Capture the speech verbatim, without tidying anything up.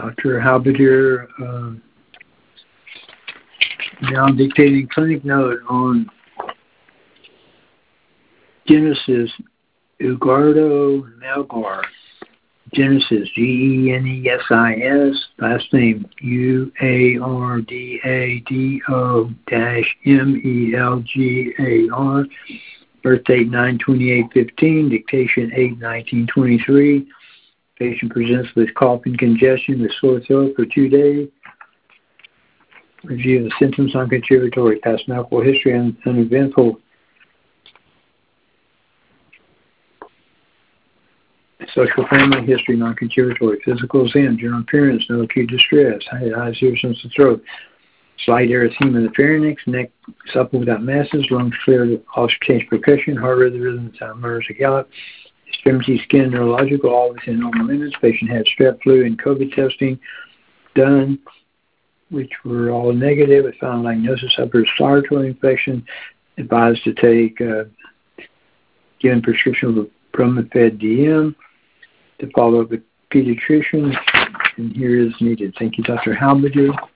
Doctor Halberdier, uh, now dictating clinic note on Genesis Ugardo Melgar. Genesis, G E N E S I S, last name U A R D A D O M E L G A R, birth date nine twenty-eight fifteen, dictation eight nineteen twenty-three. Patient presents with cough and congestion with sore throat for two days. Review of the symptoms, non-contributory, past medical history, and uneventful social family history, non-contributory, physical exam, general appearance, no acute distress, eyes, ears, sense of throat, slight erythema of the pharynx, neck supple without masses, lungs clear, auscultation percussion, heart rate, rhythm, sound, murders, a gallop, extremity, skin, neurological, all within normal limits. Patient had strep, flu, and COVID testing done, which were all negative. A final diagnosis of respiratory infection. Advised to take, uh, given prescription of Bromifed D M to follow up with pediatrician, and here is needed. Thank you, Doctor Halberdier.